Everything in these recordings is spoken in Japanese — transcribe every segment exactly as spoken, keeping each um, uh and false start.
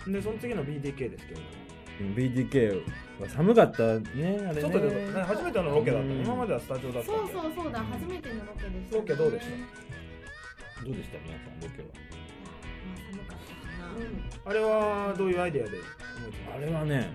でその次の ビーディーケー ですけど、 ビーディーケー は寒かったね、あれね。 外でね初めてのロケだった。今まではスタジオだったんで。 そうそうそうだ、初めてのロケでした。 ロケどうでした？ どうでした皆さんロケは？ まあ寒かったかな。 あれはどういうアイデアで思いついた？ あれはね、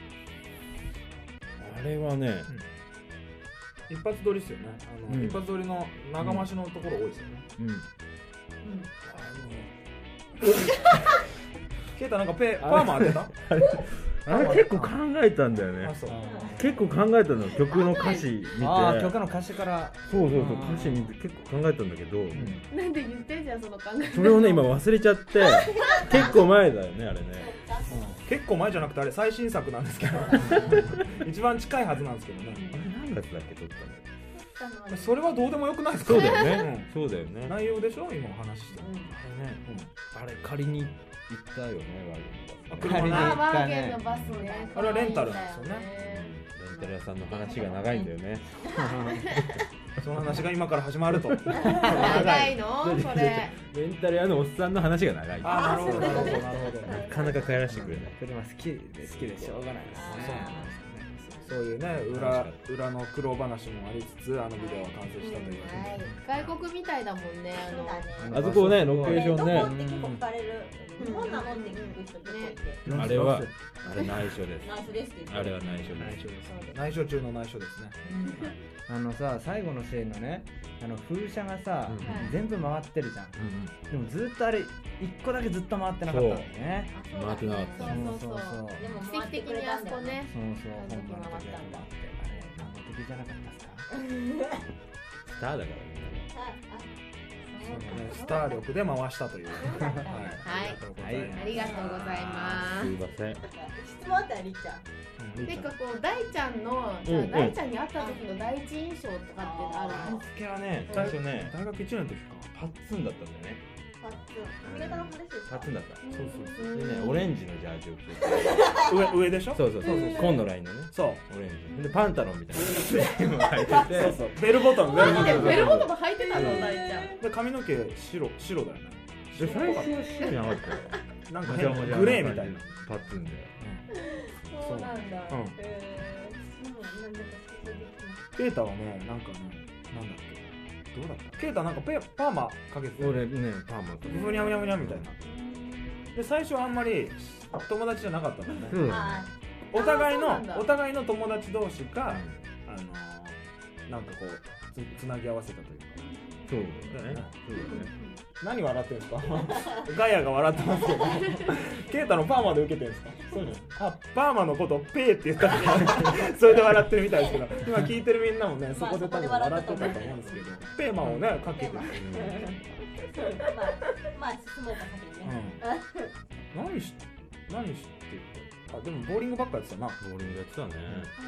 あれはね、 一発撮りですよね。あの、 うん、 一発撮りの長増しのところ多いですよね。 うん。うん、 ケイタなんかペパーマ当てた？ あれ結構考えたんだよね。結構考えたの、曲の歌詞見て。 ああ、曲の歌詞から。 そうそうそう、歌詞見て結構考えたんだけど、うん、 なんで言ってんじゃんその考え。 それをね今忘れちゃって結構前だよねあれね、 うん、結構前じゃなくてあれ最新作なんですけど一番近いはずなんですけどね。 あれ何月だっけ撮ったの？それはどうでもよくないですか？ そうだよね、うん、そうだよね。 内容でしょ今お話して、うん、 あれね、うん、あれ借りに行ったよね、ワーゲンのバス。 車ね、 あ、ワーゲンのバスね。 あれはレンタルなんですよね。 レンタル屋さんの話が長いんだよねその話が今から始まると。 長いのそれ。 レンタル屋のおっさんの話が長い。 あ、なるほどなるほどなるほど。 なかなか帰らせてくれない。 車好きで好きでしょうがないですね。 そういうね、裏裏の苦労話もありつつ、あのビデオは完成したという。 外国みたいだもんね、あの。 あそこね、ロケーションね。 どこって結構聞かれる。日本なのって聞く人結構いて。 あれはあれ内緒です。 内緒ですって。 あれは内緒内緒です。内緒中の内緒ですね。 あのさ、最後のシーンのね、あの風車がさ、全部回ってるじゃん。でもずっとあれ一個だけずっと回ってなかったんだよね。 回ってなかった。 そうそうそう。でも奇跡的にあそこね。 そうそう、本当に回ったんだって。あれ何の時じゃなかったですか？ スターだからね。 スター力で回したという。はい。 ありがとうございます。 すいません。 質問あったらりっちゃん。 てかこう大ちゃんのじゃあ大ちゃんに会った時の第一印象とかってある？ パンスケはね、最初ね、 大学いちねんの時か。 パッツンだったんだよね。 パッツン。髪型の話ですか？ パッツンだった。そうそうそう。でね、オレンジのジャージを着て。 上上でしょ？ そうそうそう。紺のラインのね。 そう。 オレンジ。でパンタロンみたいな。履いてて。 そうそう。ベルボトム。 ベルボトム履いてたの大ちゃん。 で髪の毛白白だよね。 最初は白じゃなかったよ。 なんか変グレーみたいな。 パッツンで。 そうなんだ。 うん。ケイタはね、なんかね、なんだっけ、どうだった？ケイタなんかペパーマかけて俺ね、パーマかけてふにゃふにゃふにゃみたいな。で、最初はあんまり友達じゃなかったんだよね。 そうだね。 お互いの、お互いの友達同士が、あの、なんかこう、つ、つなぎ合わせたというか。 そうだね。そうだね。 何笑ってるんですか？ガヤが笑ってますけどケイタのパーマで受けてるんですか？そうじゃん。あ、パーマのことをペーって言ったからそれで笑ってるみたいですけど、今聞いてるみんなもね、そこで多分笑ってたと思うんですけど、ペーマをね、かけてる。 まあ、まあ、進もうか先にね。 何し、何してるか。あ、でもボーリングばっかやってたな。 ボーリングやってたね。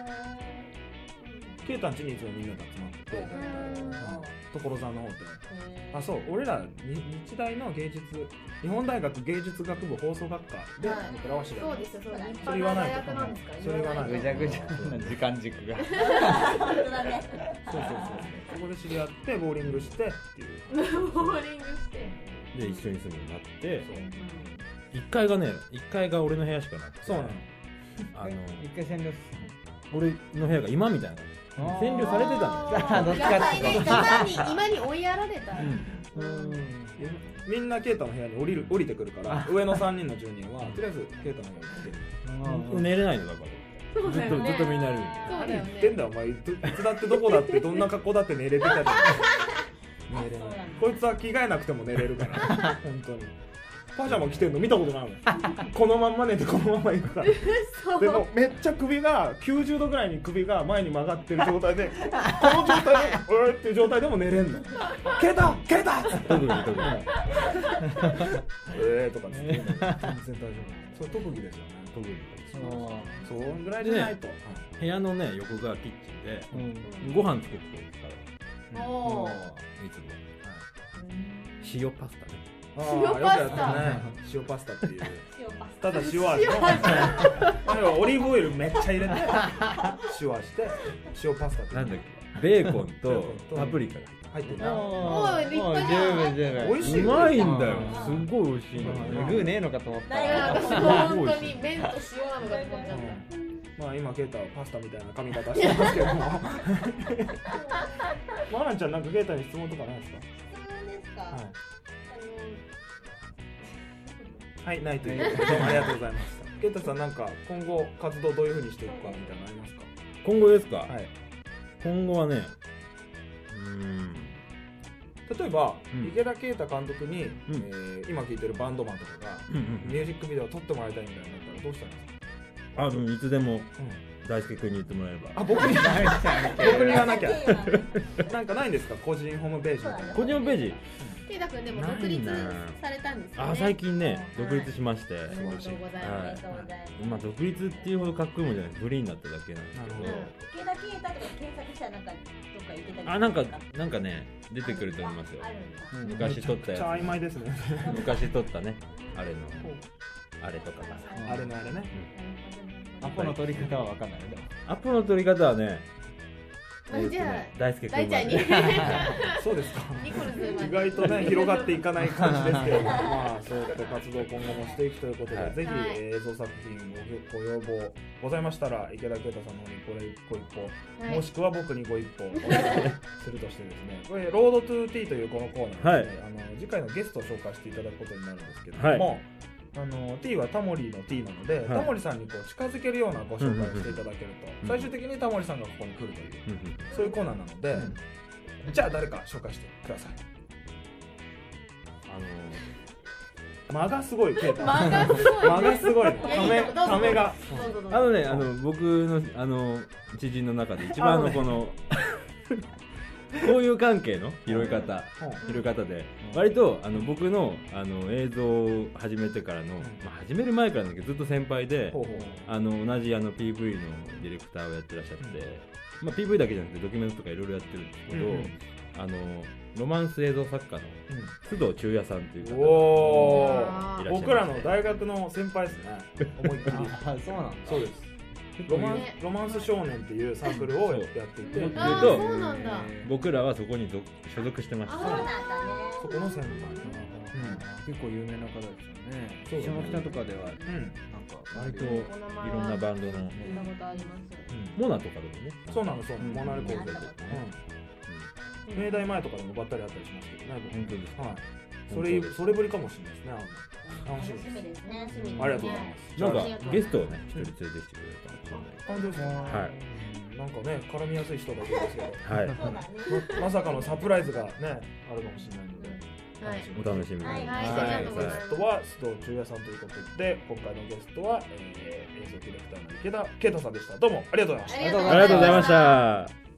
ケイタん家にいつもみんなで集まって、所沢の方で。あ、そう、俺ら日大の芸術、日本大学芸術学部放送学科で僕らは知らない。 そうですよ、そうです。 それ言わないと。それ言わないと。 ぐちゃぐちゃな時間軸が。 本当だね。 そうそうそう。そこで知り合ってボーリングしてっていう。 ボーリングして。 で一緒に住むようになって、一階がね、一階が俺の部屋しかなくて。 そうなの。 あの一回占領す俺の部屋が今みたいな。占領されてたの。どっちかっていうと今に今に追いやられた。 みんなケイタの部屋に降りる降りてくるから上のさんにんの住人はとりあえずケイタの部屋に来て寝れないのだからずっとずっとみんなる。 何言ってんだお前いつだってどこだってどんな格好だって寝れてたじゃん。寝れない。こいつは着替えなくても寝れるから本当に。パジャマ着てんの見たことないもん。このまんま寝てこのまま行くから。でもめっちゃ首がきゅうじゅうどぐらいに首が前に曲がってる状態でこの状態でうーっていう状態でも寝れんの。ケイタケイタ特技特技えーとかつって全然大丈夫。それ特技ですよね。特技。そのぐらいじゃないと。 部屋のね横がキッチンでご飯作ってくれるから。 おお。 いつも塩パスタね。 塩パスタね。塩パスタっていう。ただ塩味の。オリーブオイルめっちゃ入れて塩味して塩パスタって。 なんだっけ。 ベーコンとパプリカが入ってるあおー立派じゃん十分十分美味しい。 うまいんだよ。すっごい美味しいのグーねえのかと思ったいや私も本当に麺と塩なのかと思っちゃったまあ今ケイタはパスタみたいな髪型してますけどもマナちゃんなんかケイタに質問とかないですか？ 質問ですか？ はいあはい、ないということでありがとうございましたケイタさんなんか今後活動どういう風にしていくかみたいなのありますか？ 今後ですか、 はい今後はねうーん例えば、 うん池田啓太監督に、 んえー今聴いてるバンドマンとかが、 うんうんミュージックビデオを撮ってもらいたいみたいになったらどうしたらいいですか？ あでもいつでもうん大輔君に言ってもらえればあ僕に僕に言わなきゃテーマなんかないんですか個人ホームページみたいな個人ホームページケイタ君でも独立されたんですよねあ最近ねはい独立しまして、 おめでとうございますありがとうございます。 まあ独立っていうほどかっこいいもんじゃないフリーになっただけなんですけどなるほど池田啓太とか検索したらなんかどっか行けたりあなんかなんかね出てくると思いますよあるんだ。 うん昔撮ったやつめちゃくちゃ曖昧ですね昔撮ったねあれのあれとかがあれのあれねアポの取り方は分かんないよでもアップの撮り方はねあじゃあ大輔君大ちゃんにそうですかニコルズまで意外とね広がっていかない感じですけれどもまあそうやって活動を今後もしていくということで、 はいぜひ、 はいえー映像作品ごご要望ございましたら池田啓太さんの方にこれご一報、 はいもしくは僕にご一報お願いするとしてですねこれロードトゥーティーというこのコーナーですね、あの次回のゲストを紹介していただくことになるんですけれども、あの T はタモリの T なので、 はいタモリさんにこう近づけるようなご紹介をしていただけると、 うん最終的にタモリさんがここに来るという、 うんうんそういうコーナーなので、じゃあ誰か紹介してください。 あの間がすごいケイタ間がすごい間がすごいねいやためいいとこどうぞためがどうぞどうぞあのねあの僕のあの知人の中で一番あのこのこういう関係の拾い方拾い方で割とあの僕のあの映像を始めてからの、まあ、始める前からなんだけどずっと先輩でほうほうあの同じあの ピーブイ のディレクターをやってらっしゃって、まあ、ピーブイ だけじゃなくてドキュメントとかいろいろやってるんですけど、 うんうんあのロマンス映像作家の須藤忠也さんという方がおあーいらっしゃいます僕らの大学の先輩ですね思いっきりあそうなんだそうですロマンロマンス少年っていうサークルをやっていてそうあー言うとそうなんだ僕らはそこに属所属してましたあそうなんだね。 そこの先輩結構有名な方ですよねそうだね下北とかではうんなんか割といろんなバンドの聞いたことありますモナとかでもねそうなのそうなのモナレコードでうん明大前とかでもばったりあったりしますけどね本当ですかはいそれそれぶりかもしれないですね楽しみです楽しみですね。 ありがとうございますなんかありがとうゲストをね一人連れてきてくれたんですよね本当ですねはいなんかね絡みやすい人だそうですけどはいそうだね。 ままさかのサプライズがねあるかもしれないのではいお楽しみにはいはい次回のありがとうございますゲストは須藤忠也さんということで今回のゲストは、えー、映像ディレクターの池田啓太さんでしたどうもありがとうございましたありがとうありがとうございました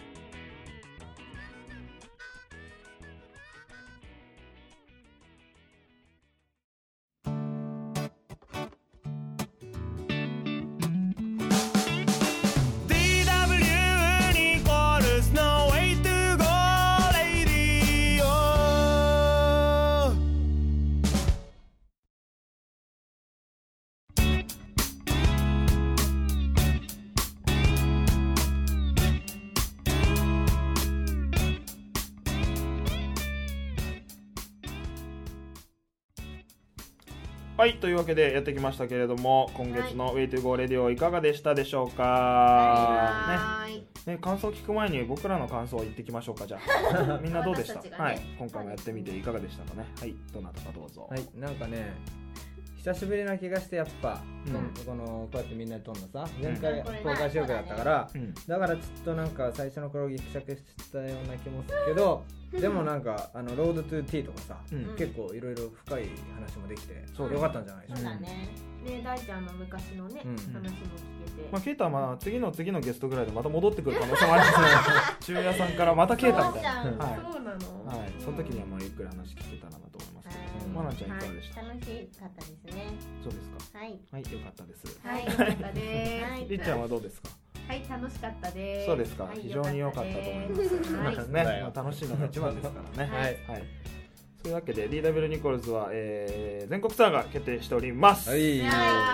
はい、というわけでやってきましたけれども今月の Way to Go Radio いかがでしたでしょうか、 はーいねね、感想を聞く前に僕らの感想を言ってきましょうかじゃあみんなどうでした、 私たちがねはい、今回もやってみていかがでしたかねはいどなたかどうぞ、 はいなんかね久しぶりな気がしてやっぱ、 うんこのこうやってみんなで撮んのさ前うん回公開収録だったから、 うんだからちょっとなんか最初の頃ギクシャクしたような気もするけどでもなんかあのロードトゥーティーとかさ、 うん結構いろいろ深い話もできてそうだねよかったんじゃないでしょうか、 そうだね。 ね大ちゃんの昔のねうん話も聞けてまあ、ケイタはまあ次の次のゲストぐらいでまた戻ってくる可能性もありますね中也さんからまたケイタみたいなそうはいそうなのはい、その時にはまあゆっくり話聞けたらなと思いますけど、マナちゃんいかがでした、 はい楽しかったですね。 そうですかはい。 はい、よかったです。 はいよかったですはいりっちゃんはどうですか。 はい楽しかったですそうですか、 はい非常に良かったと思います。 はいね、まあ、楽しいのが一番ですからね。 はいはい。そういうわけで ディーダブリュー ニコルズは、えー、全国ツアーが決定しております。 はいいやー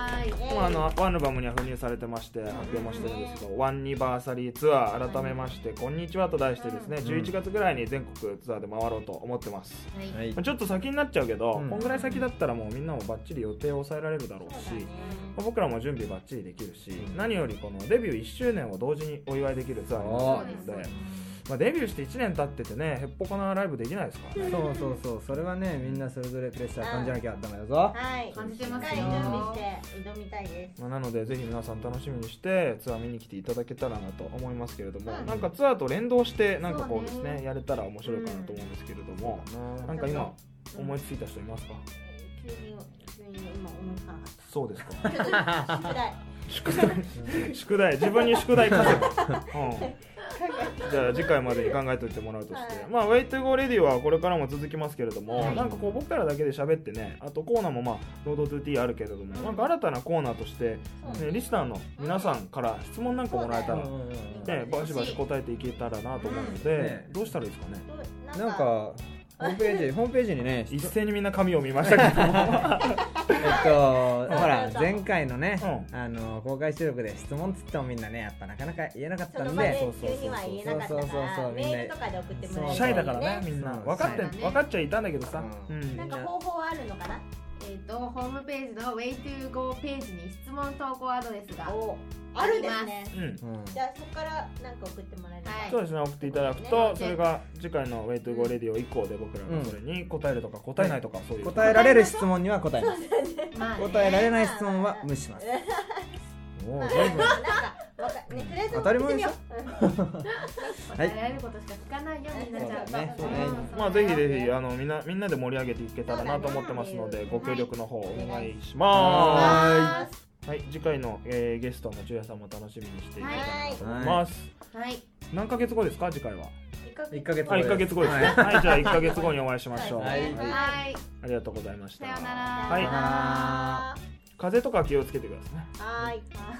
はいもうあのワンアルバムには封入されてまして発表もしてるんですけど、ワンニバーサリーツアー改めましてこんにちはと題してですね、じゅういちがつぐらいに全国ツアーで回ろうと思ってます。 はいはいちょっと先になっちゃうけど、 うんこんぐらい先だったらもうみんなもバッチリ予定を抑えられるだろうし、まあ僕らも準備バッチリできるし、何よりこのデビューいっしゅうねんを同時にお祝いできるツアーになってるので、まあ、デビューしていちねん経っててねへっぽこなライブできないですからね。 そうそうそう、それはねみんなそれぞれプレッシャー感じなきゃダメだぞ。 はい感じてますよしっかり準備して挑みたいですまあ、なのでぜひ皆さん楽しみにしてツアー見に来ていただけたらなと思いますけれども、 うんなんかツアーと連動してなんかこうですねそうねやれたら面白いかなと思うんですけれども、なんか今思いついた人いますか？ 急に急に今思いつかなかっそうですか。 た宿題宿題宿題自分に宿題課せば、うん、じゃあ次回までに考えておいてもらうとして、 はいまあ Way to Go Radio はこれからも続きますけれども、 はいなんかこう僕らだけで喋ってね、あとコーナーもまあ ロードトゥーティー あるけれども、なんか新たなコーナーとして、ね、リスナーの皆さんから質問なんかもらえたら、 そうね、バシバシ答えていけたらなと思うので、 ねどうしたらいいですかね。 どうなんかホームページホームページにね一斉にみんな紙を見ましたけどもえっとほら前回のね、 うあの公開収録で質問つってもみんなねやっぱなかなか言えなかったんその場でで、 急には言えなかったそうそうそうからそうメールとかで送ってもらえるシャイだからねみんなそう分かってそうだね分かっちゃいたんだけどさ、 ううんなんか方法はあるのかなえっとホームページの Way to Go ページに質問投稿アドレスがおあるんですねうんうんじゃあそこからなんか送ってもらえるはいそうですね送っていただくと、それが次回の Way to Go Radio 以降で僕らがそれに答えるとか答えないとかそういう、 答えられる質問には答えます。 まあね答えられない質問は無視します。おお、全部なんかわかねとりあえず当たり前でしょ送ってみよう答えられることしか聞かないよみんなちゃんとそうだねうんそうまあぜひぜひあのみんなみんなで盛り上げていけたらなと思ってますので、ご協力の方お願いしまはす。はい次回の、えーゲストのジュヤさんも楽しみにしていただきたいと思います。 はい何ヶ月後ですか次回は？ 一ヶ月あいっかげつごですね。はいじゃあいっかげつごにお会いしましょう。 はいはいありがとうございました。 さようならはいは風邪とか気をつけてくださいね。 はいは